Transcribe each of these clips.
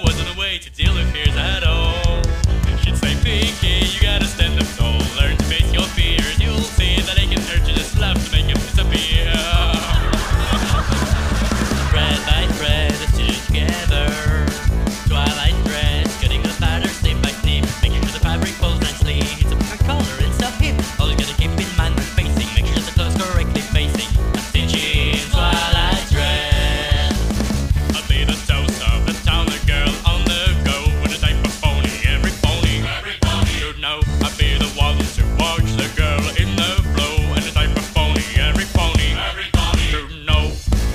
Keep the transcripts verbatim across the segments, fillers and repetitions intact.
wasn't a way to deal with fears at all. She'd say, Pinky, you gotta stand up tall. Learn to face your fears. You'll see that they can hurt you just enough to make them disappear. Thread by thread, stitched together. Twilight thread, cutting the pattern snip by snip. Making sure the fabric folds nicely. It's a perfect color and stuff hip. All you gotta keep in mind when facing. Make sure the clothes correctly facing. A stitching twilight thread. I'll be the toast of the town, the girl on the go. With a type of pony, every pony. Every pony. You know, I'll be the one to watch the girl in the flow. And the type of pony, every pony. Every pony. You know.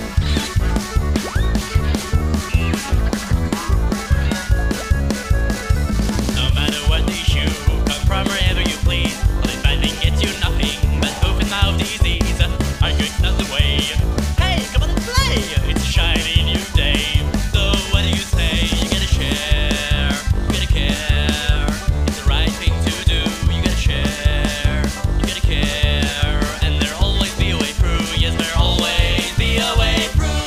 No matter what issue, come from wherever you please. All this finding gets you nothing but open mouth disease. Are you not the way? Hey, come on and play! It's a shiny new day. So what do you say? You gotta share, you gotta care. It's the right thing to do. You gotta share, you gotta care. And there'll always be a way through. Yes, there'll always be a way through.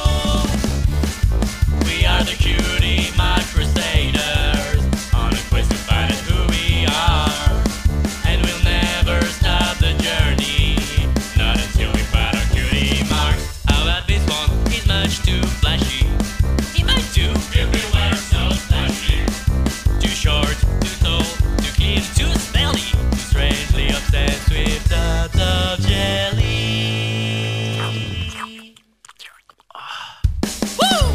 We are the cutie mark crusaders on a quest to find out who we are. And we'll never stop the journey, not until we find our cutie marks. How about this one? He's much too flashy. He might do everywhere so flashy. Too short, too tall, too clean, too smelly, too strangely obsessed with tubs of jelly. Woo!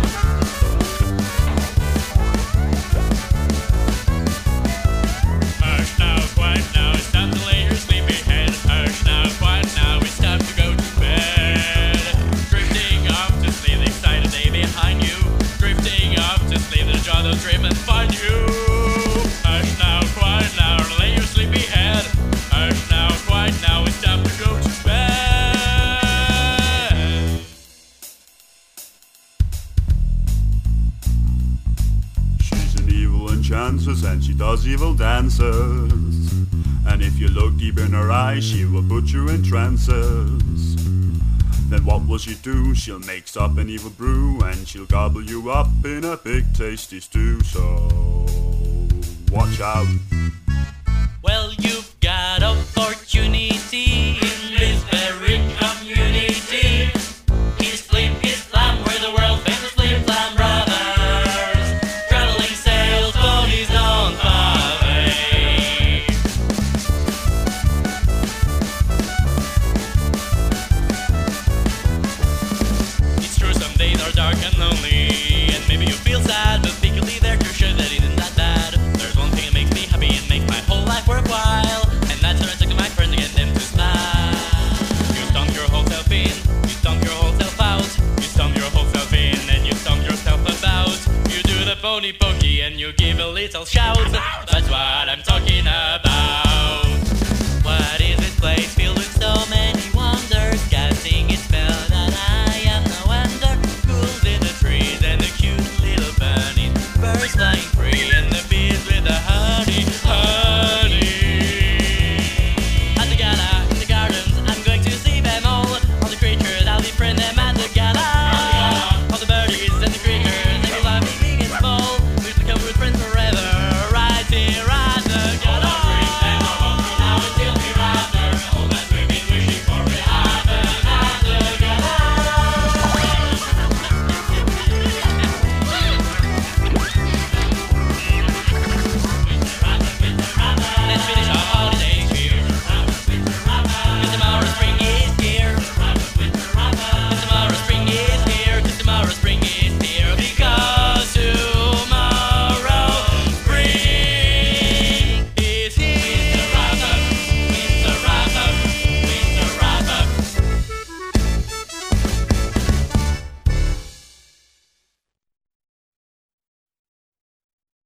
Hush now, quiet now, it's time to lay your sleepy head. Hush now, quiet now, it's time to go to bed. Drifting off to sleep, the excited day behind you. Drifting off to sleep, the jaw will dream and find you. Hush now, quiet now, lay your sleepy head. Hush now, quiet now, it's time to go to bed. She's an evil enchantress and she does evil dances. And if you look deep in her eyes, she will put you in trances. Then what will she do? She'll mix up an evil brew and she'll gobble you up in a big tasty stew. So watch out. Well, you've got opportunity in this very community. He's Flip, he's Flam, we're the world famous Flip Flam brothers. Traveling sales ponies on Pave. It's true, some days are dark and lonely, and maybe you feel sad, but secretly they're to show that it isn't that bad. There's one thing that makes me happy and makes my whole life worthwhile, and that's when I talk to my friends and get them to smile. You stomp your whole self in, you stomp your whole self out, you stomp your whole self in, and you stomp yourself about. You do the pony pokey and you give a little shout. That's what I'm talking about. What is this place filled with so many wonders, casting